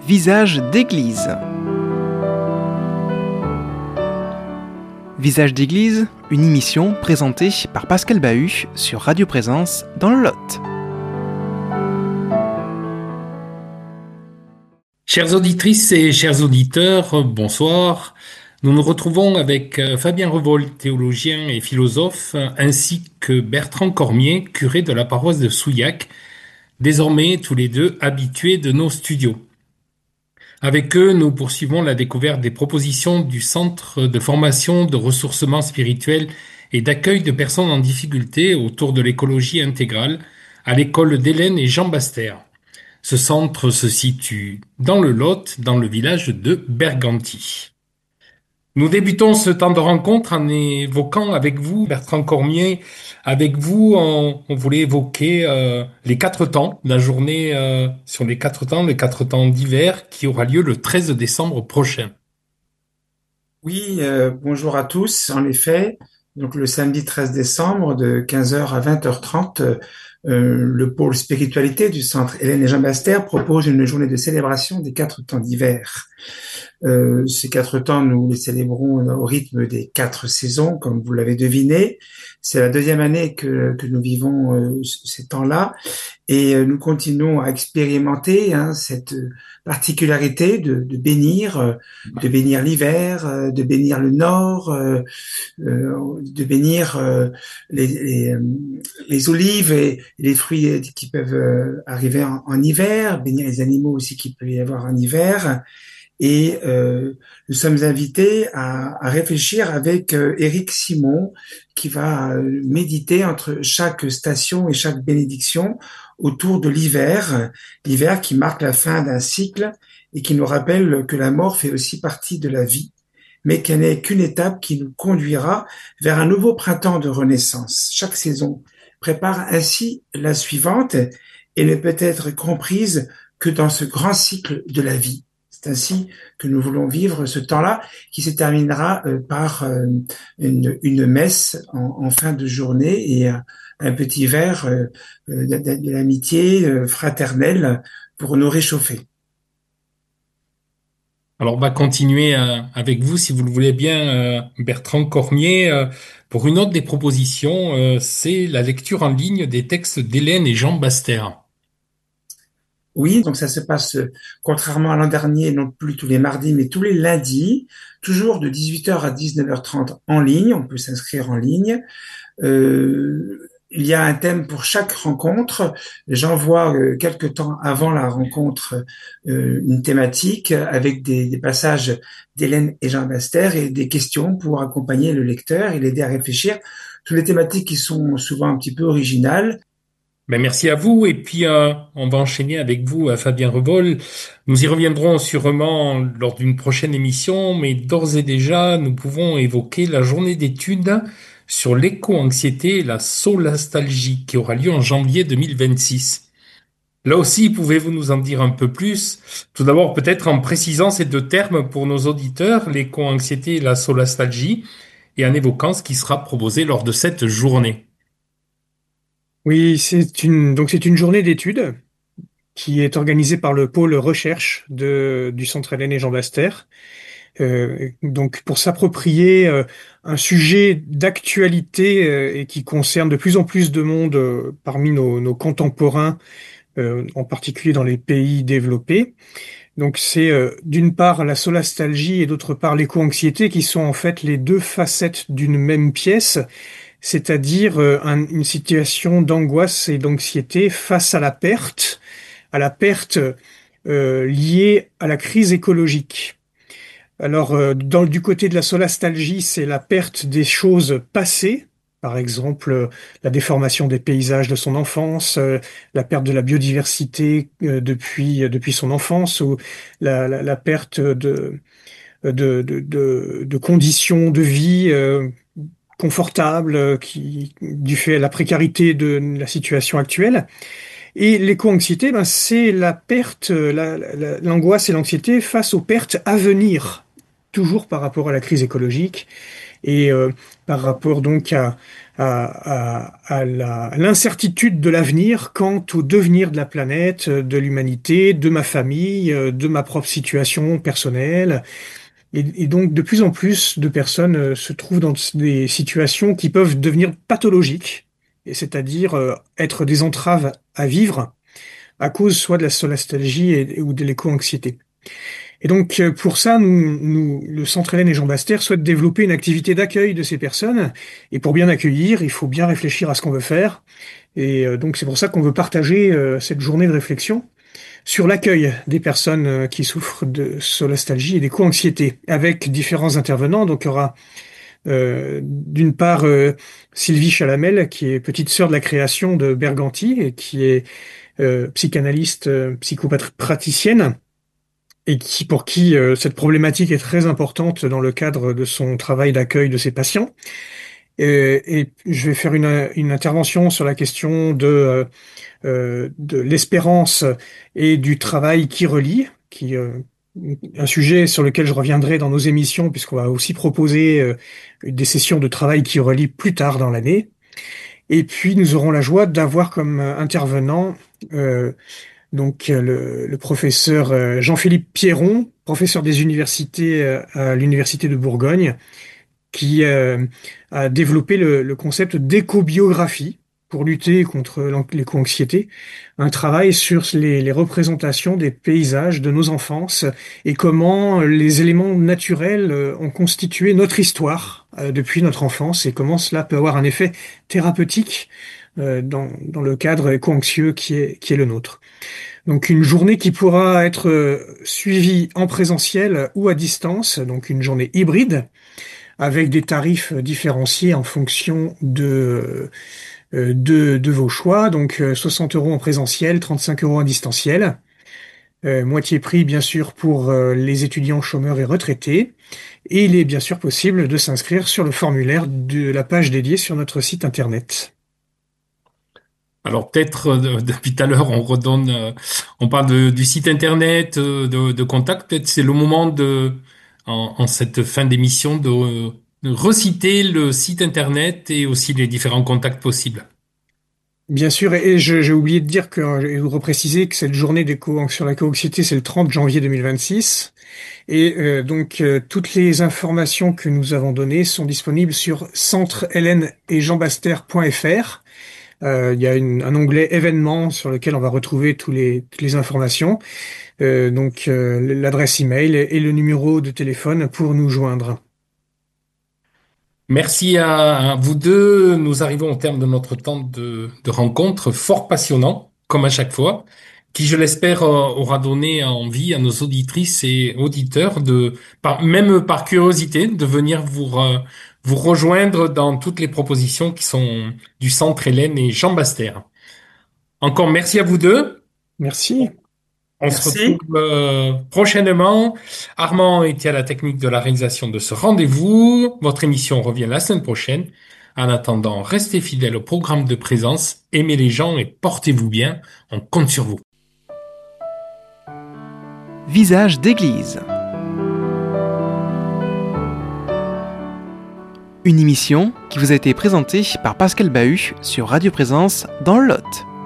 Visage d'église. Visage d'église, une émission présentée par Pascal Bahut sur Radio Présence dans le Lot. Chères auditrices et chers auditeurs, bonsoir. Nous nous retrouvons avec Fabien Revol, théologien et philosophe, ainsi que Bertrand Cormier, curé de la paroisse de Souillac, désormais tous les deux habitués de nos studios. Avec eux, nous poursuivons la découverte des propositions du Centre de formation, de ressourcement spirituel et d'accueil de personnes en difficulté autour de l'écologie intégrale à l'école d'Hélène et Jean Baster. Ce centre se situe dans le Lot, dans le village de Berganti. Nous débutons ce temps de rencontre en évoquant avec vous, Bertrand Cormier, avec vous, on voulait évoquer les 4 temps, la journée sur les 4 temps d'hiver qui aura lieu le 13 décembre prochain. Oui, bonjour à tous. En effet, donc le samedi 13 décembre de 15h à 20h30, le pôle spiritualité du centre Hélène et Jean Baster propose une journée de célébration des 4 temps d'hiver. Ces 4 temps, nous les célébrons au rythme des 4 saisons, comme vous l'avez deviné. C'est la deuxième année que nous vivons ces temps-là, et nous continuons à expérimenter cette particularité de bénir l'hiver, de bénir le nord, de bénir les olives et les fruits qui peuvent arriver en hiver, bénir les animaux aussi qu'il peut y avoir en hiver. Et nous sommes invités à réfléchir avec Éric Simon, qui va méditer entre chaque station et chaque bénédiction autour de l'hiver qui marque la fin d'un cycle et qui nous rappelle que la mort fait aussi partie de la vie, mais qu'elle n'est qu'une étape qui nous conduira vers un nouveau printemps de renaissance. Chaque saison prépare ainsi la suivante et ne peut être comprise que dans ce grand cycle de la vie. C'est ainsi que nous voulons vivre ce temps-là qui se terminera par une messe en fin de journée et un petit verre de l'amitié fraternelle pour nous réchauffer. Alors, on va continuer avec vous, si vous le voulez bien, Bertrand Cormier, pour une autre des propositions, c'est la lecture en ligne des textes d'Hélène et Jean Baster. Oui, donc ça se passe, contrairement à l'an dernier, non plus tous les mardis, mais tous les lundis, toujours de 18h à 19h30 en ligne. On peut s'inscrire en ligne. Il y a un thème pour chaque rencontre. J'envoie quelque temps avant la rencontre une thématique avec des passages d'Hélène et Jean Baster et des questions pour accompagner le lecteur et l'aider à réfléchir sur les thématiques qui sont souvent un petit peu originales. Ben merci à vous, et puis on va enchaîner avec vous, Fabien Revol. Nous y reviendrons sûrement lors d'une prochaine émission, mais d'ores et déjà, nous pouvons évoquer la journée d'études sur l'éco-anxiété et la solastalgie qui aura lieu en janvier 2026. Là aussi, pouvez-vous nous en dire un peu plus? Tout d'abord, peut-être en précisant ces 2 termes pour nos auditeurs, l'éco-anxiété et la solastalgie, et en évoquant ce qui sera proposé lors de cette journée. Oui, c'est une journée d'études qui est organisée par le pôle recherche du Centre Hélène et Jean Baster. Donc pour s'approprier un sujet d'actualité et qui concerne de plus en plus de monde parmi nos contemporains, en particulier dans les pays développés. Donc c'est d'une part la solastalgie et d'autre part l'éco-anxiété qui sont en fait les 2 facettes d'une même pièce, c'est-à-dire une situation d'angoisse et d'anxiété face à la perte liée à la crise écologique. Alors, du côté de la solastalgie, c'est la perte des choses passées, par exemple la déformation des paysages de son enfance, la perte de la biodiversité depuis son enfance, ou la perte de conditions de vie confortables du fait de la précarité de la situation actuelle. Et l'éco-anxiété, c'est la perte, l'angoisse et l'anxiété face aux pertes à venir, toujours par rapport à la crise écologique. et par rapport donc à l'incertitude de l'avenir quant au devenir de la planète, de l'humanité, de ma famille, de ma propre situation personnelle. Et donc, de plus en plus de personnes se trouvent dans des situations qui peuvent devenir pathologiques, et c'est-à-dire être des entraves à vivre à cause soit de la solastalgie ou de l'éco-anxiété. Et donc, pour ça, le Centre Hélène et Jean Bastère souhaite développer une activité d'accueil de ces personnes. Et pour bien accueillir, il faut bien réfléchir à ce qu'on veut faire. Et donc, c'est pour ça qu'on veut partager cette journée de réflexion sur l'accueil des personnes qui souffrent de solastalgie et d'éco-anxiété, avec différents intervenants. Donc, il y aura d'une part Sylvie Chalamel, qui est petite sœur de la création de Berganti, et qui est psychanalyste, psychopraticienne, et pour qui cette problématique est très importante dans le cadre de son travail d'accueil de ses patients. Et je vais faire une intervention sur la question de l'espérance et du travail qui relie, un sujet sur lequel je reviendrai dans nos émissions, puisqu'on va aussi proposer des sessions de travail qui relie plus tard dans l'année. Et puis nous aurons la joie d'avoir comme intervenant le professeur Jean-Philippe Pierron, professeur des universités à l'Université de Bourgogne, qui a développé le concept d'éco-biographie pour lutter contre l'éco-anxiété, un travail sur les représentations des paysages de nos enfances et comment les éléments naturels ont constitué notre histoire depuis notre enfance et comment cela peut avoir un effet thérapeutique dans le cadre éco-anxieux qui est le nôtre. Donc une journée qui pourra être suivie en présentiel ou à distance, donc une journée hybride, avec des tarifs différenciés en fonction de vos choix. Donc 60 € en présentiel, 35 € en distanciel. Moitié prix, bien sûr, pour les étudiants chômeurs et retraités. Et il est bien sûr possible de s'inscrire sur le formulaire de la page dédiée sur notre site internet. Alors peut-être depuis tout à l'heure on parle du site internet, de contact. Peut-être c'est le moment en cette fin d'émission de reciter le site internet et aussi les différents contacts possibles. Bien sûr, et j'ai oublié de dire et de repréciser que cette journée sur l'éco-anxiété, c'est le 30 janvier 2026. Et toutes les informations que nous avons données sont disponibles sur centrehélène-et-jeanbastère.fr. Il y a un onglet événements sur lequel on va retrouver toutes les informations. L'adresse email et le numéro de téléphone pour nous joindre. Merci à vous deux. Nous arrivons au terme de notre temps de rencontre fort passionnant, comme à chaque fois, qui, je l'espère, aura donné envie à nos auditrices et auditeurs même par curiosité, de venir vous rejoindre dans toutes les propositions qui sont du Centre Hélène et Jean Bastère. Encore merci à vous deux. Merci. On se retrouve prochainement. Armand était à la technique de la réalisation de ce rendez-vous. Votre émission revient la semaine prochaine. En attendant, restez fidèles au programme de présence, aimez les gens et portez-vous bien. On compte sur vous. Visage d'église. Une émission qui vous a été présentée par Pascal Bahut sur Radio Présence dans le Lot.